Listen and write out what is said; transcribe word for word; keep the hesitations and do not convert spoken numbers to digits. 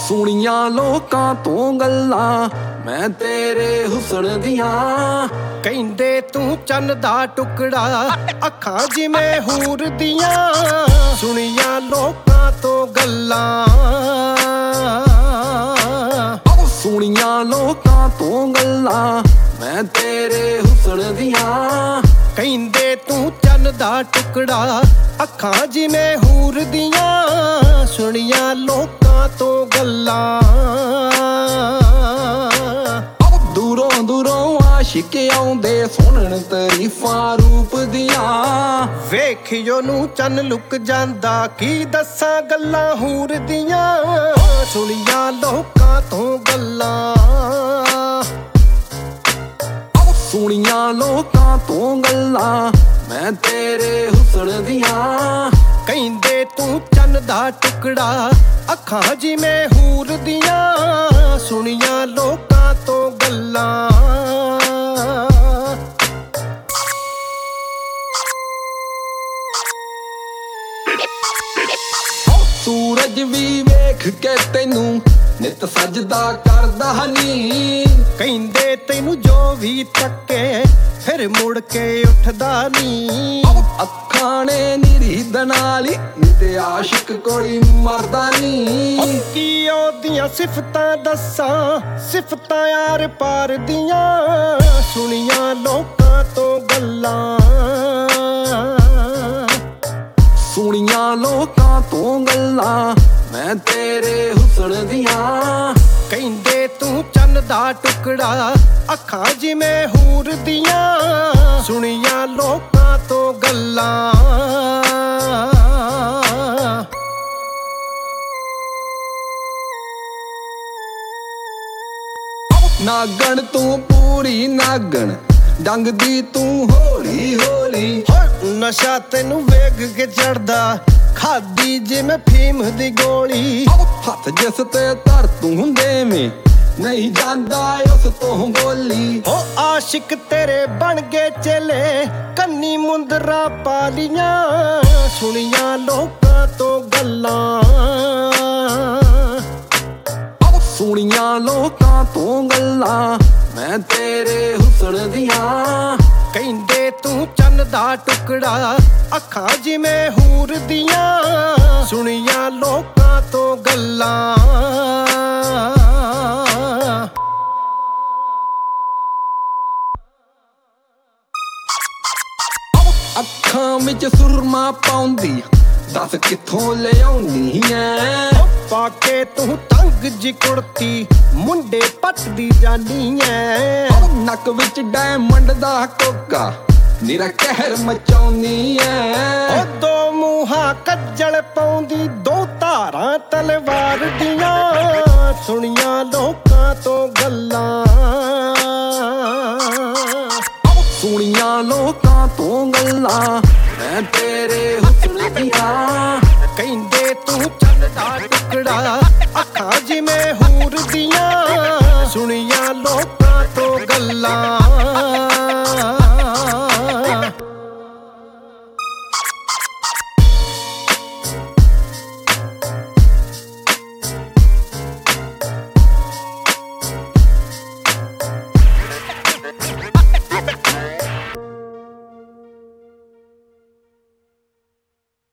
ਸੁਣੀਆਂ ਲੋਕਾਂ ਤੋਂ ਗੱਲਾਂ ਮੈਂ ਤੇਰੇ ਹੁਸਨ ਦੀਆਂ। ਕਹਿੰਦੇ ਤੂੰ ਚੰਨ ਦਾ ਟੁਕੜਾ ਅੱਖਾਂ ਜਿਵੇਂ ਹੂਰ ਦੀਆਂ। ਸੁਣੀਆਂ ਲੋਕਾਂ ਤੋਂ ਗੱਲਾਂ ਸੁਣੀਆਂ ਲੋਕਾਂ ਤੋਂ ਗੱਲਾਂ ਮੈਂ ਤੇਰੇ ਹੁਸਨ ਦੀਆਂ। ਕਹਿੰਦੇ ਤੂੰ ਚੰਨ ਦਾ ਟੁਕੜਾ ਅੱਖਾਂ ਜਿਵੇਂ ਹੂਰ ਦੀਆਂ। ਸੁਣੀਆਂ ਲੋਕਾਂ ਤੋਂ ਗੱਲਾਂ ਦੂਰੋਂ ਦੂਰੋਂ ਆਸ਼ਿਕ ਆਉਂਦੇ ਸੁਣਨ ਤਾਰੀਫਾਂ ਰੂਪ ਦੀਆਂ। ਵੇਖਿਓ ਨੂੰ ਚੰਨ ਲੁਕ ਜਾਂਦਾ ਕੀ ਦੱਸਾਂ ਗੱਲਾਂ ਹੂਰ ਦੀਆਂ। ਸੁਣੀਆਂ ਲੋਕਾਂ ਤੋਂ ਗੱਲਾਂ ਸੁਣੀਆਂ ਲੋਕਾਂ ਤੋਂ ਗੱਲਾਂ ਮੈਂ ਤੇਰੇ ਹੁਸਨ ਦੀਆਂ। ਕਹਿੰਦੇ ਤੂੰ ਚੰਨ ਦਾ ਟੁਕੜਾ ਅੱਖਾਂ ਜਿਵੇਂ ਹੂਰ ਦੀਆਂ। ਸੁਣੀਆਂ ਲੋਕਾਂ ਤੋਂ ਗੱਲਾਂ ਸੂਰਜ ਵੀ ਵੇਖ ਕੇ ਤੈਨੂੰ ਨਿਤ ਸਜਦਾ ਕਰਦਾ ਨੀ। ਕਹਿੰਦੇ ਤੈਨੂੰ ਜੋ ਵੀ ਤੱਕੇ ਫਿਰ ਮੁੜ ਕੇ ਉੱਠਦਾ ਨੀ। ਅੱਖਾਂ ਨੇ ਨਿਰੀਦ ਨਾਲੀ ਨਿਤ ਆਸ਼ਿਕ ਕੋਈ ਮਰਦਾ ਨੀ। ਕੀ ਉਹਦੀਆਂ ਸਿਫਤਾਂ ਦੱਸਾਂ ਸਿਫਤਾਂ ਯਾਰ ਪਾਰ ਦੀਆਂ। ਸੁਣੀਆਂ ਲੋਕਾਂ ਤੋਂ ਗੱਲਾਂ ਸੁਣੀਆਂ ਲੋਕਾਂ ਤੋਂ ਗੱਲਾਂ ਮੈਂ ਤੇਰੇ ਹੁਸਨ ਦੀਆਂ। ਕਹਿੰਦੇ ਤੂੰ ਚੰਨ ਦਾ ਟੁਕੜਾ ਅੱਖਾਂ ਜਿਵੇਂ ਹੂਰ ਦੀਆਂ। ਸੁਣੀਆਂ ਲੋਕਾਂ ਤੋਂ ਗੱਲਾਂ ਨਾਗਣ ਤੂੰ ਪੂਰੀ ਨਾਗਣ ਡੰਗਦੀ ਤੂੰ ਹੌਲੀ ਹੌਲੀ। ਨਸ਼ਾ ਤੈਨੂੰ ਵੇਖ ਕੇ ਚੜਦਾ ਖਾਦੀ ਜਿਵੇਂ ਫੀਮ ਦੀ ਗੋਲੀ। ਹੱਥ ਜਿਸ ਤੇ ਧਰ ਤੂੰ ਦੇਵੇਂ ਨਹੀਂ ਜਾਂਦਾ ਉਸ ਤੋਂ ਗੋਲੀ। ਹੋ ਆਸ਼ਿਕ ਤੇਰੇ ਬਣ ਗਏ ਚੇਲੇ ਕੰਨੀ ਮੁੰਦਰਾ ਪਾਲੀਆਂ। ਸੁਣੀਆਂ ਲੋਕਾਂ ਤੋਂ ਗੱਲਾਂ ਸੁਣੀਆਂ ਲੋਕਾਂ ਤੋਂ ਗੱਲਾਂ ਮੈਂ ਤੇਰੇ ਹੁਸਨ ਦੀਆਂ। ਕਹਿੰਦੇ ਤੂੰ ਚੰਨ ਦਾ ਟੁਕੜਾ ਅੱਖਾਂ ਜਿਵੇਂ ਹੂਰ ਦੀਆਂ। ਸੁਣੀਆਂ ਲੋਕਾਂ ਤੋਂ ਗੱਲਾਂ ਅੱਖਾਂ ਵਿੱਚ ਸੁਰਮਾ ਪਾਉਂਦੀ ਦੱਸ ਕਿੱਥੋਂ ਲਿਆਉਣੀ ਐ। ਪਾ ਕੇ ਤੂੰ ਤੰਗ ਜੀ ਕੁੜਤੀ ਮੁੰਡੇ ਪੱਟਦੀ ਜਾਨੀ ਐ। ਨੱਕ ਵਿੱਚ ਡਾਇਮੰਡ ਦਾ ਕੋਕਾ ਨਿਰਾ ਕਹਿਰ ਮਚਾਉਣੀ ਐ। ਦੋ ਮੂੰਹਾਂ ਕੱਜਲ ਪਾਉਂਦੀ ਦੋ ਧਾਰਾਂ ਤਲਵਾਰ ਦੀਆਂ। ਸੁਣੀਆਂ ਲੋਕਾਂ ਤੋਂ ਗੱਲਾਂ ਸੁਣੀਆਂ ਲੋਕਾਂ ਤੋਂ ਗੱਲਾਂ ਮੈਂ ਤੇਰੇ ਹੁਸਨ ਦੀਆਂ। ਕਹਿੰਦੇ ਤੂੰ ਚੰਨ ਦਾ ਟੁਕੜਾ